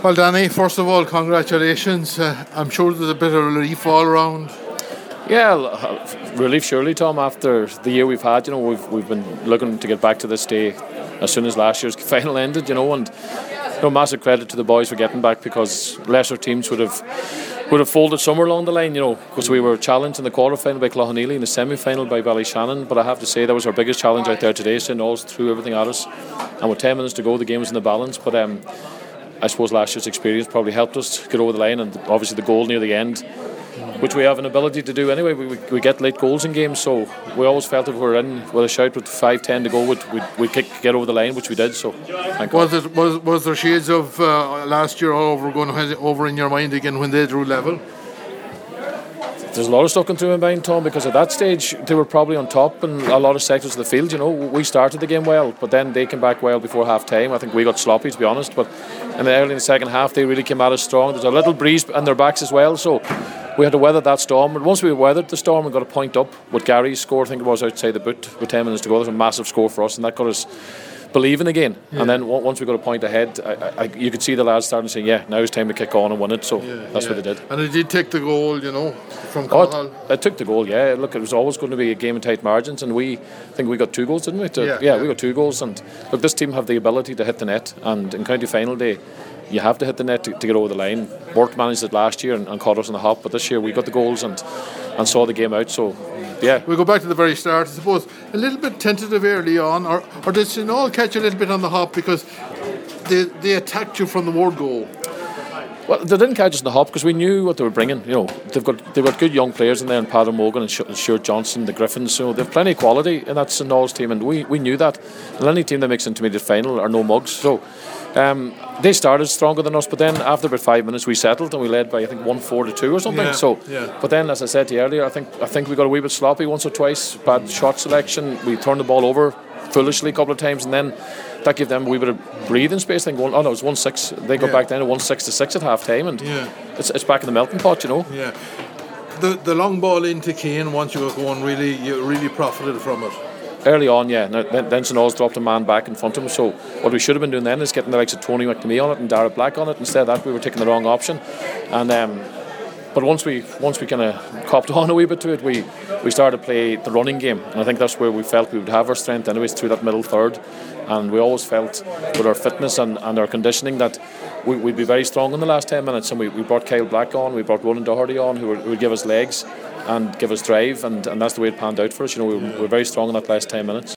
Well, Danny, first of all, congratulations. I'm sure there's a bit of relief all around. Yeah, relief surely, Tom. After the year we've had, we've been looking to get back to this day as soon as last year's final ended, and massive credit to the boys for getting back, because lesser teams would have folded somewhere along the line, because we were challenged in the quarter-final by Cloughaneely, in the semi-final by Ballyshannon. But I have to say that was our biggest challenge out there today. St. Knowles threw everything at us, and with 10 minutes to go, the game was in the balance. But I suppose last year's experience probably helped us get over the line, and obviously the goal near the end, which we have an ability to do anyway. We get late goals in games, so we always felt if we were in with a shout with 5-10 to go, we'd get over the line, which we did. So was there shades of last year going over in your mind again when they drew level? There's a lot of stuff going through my mind, Tom, because at that stage they were probably on top in a lot of sectors of the field. We started the game well, but then they came back well before half time. I think we got sloppy, to be honest, but early in the second half they really came at us strong. There's a little breeze on their backs as well, so we had to weather that storm. And once we weathered the storm and got a point up with Gary's score, I think it was outside the boot with 10 minutes to go, there's a massive score for us, and that got us believing again. Yeah. And then once we got a point ahead, you could see the lads starting to say, yeah, now it's time to kick on and win it. So that's what they did. And it did take the goal, from Cathal. It took the goal, yeah. Look, it was always going to be a game in tight margins, and I think we got 2 goals, didn't we? We got 2 goals. And look, this team have the ability to hit the net, and in county final day you have to hit the net to get over the line. Bort managed it last year and caught us on the hop, but this year we got the goals and saw the game out. So yeah, we go back to the very start. I suppose a little bit tentative early on, or did St. Knowles catch a little bit on the hop because they attacked you from the word goal? Well, they didn't catch us in the hop because we knew what they were bringing. They've got good young players in there, and Paddy Morgan and Stuart Johnson, the Griffins. So they've plenty of quality in that St. Knowles team, and we knew that. And any team that makes intermediate final are no mugs. So they started stronger than us, but then after about 5 minutes we settled and we led by I think 1-4 or something. But then, as I said to you earlier, I think we got a wee bit sloppy once or twice. Bad shot selection. We turned the ball over foolishly a couple of times, and then that gave them a wee bit of breathing space. It was 1-6. They got back down to 1-6 at half time, and it's back in the melting pot, Yeah. The long ball into Kane, once you got going, you really profited from it. Early on, yeah. Now, then St. Knowles dropped a man back in front of him. So what we should have been doing then is getting the likes of Tony McNamee on it and Dara Black on it. Instead of that, we were taking the wrong option. And but once we kind of copped on a wee bit to it, we started to play the running game, and I think that's where we felt we would have our strength anyways, through that middle third. And we always felt with our fitness and our conditioning that we'd be very strong in the last 10 minutes. And we brought Kyle Black on, we brought Ronan Doherty on, who would give us legs and give us drive, and that's the way it panned out for us. We were very strong in that last 10 minutes.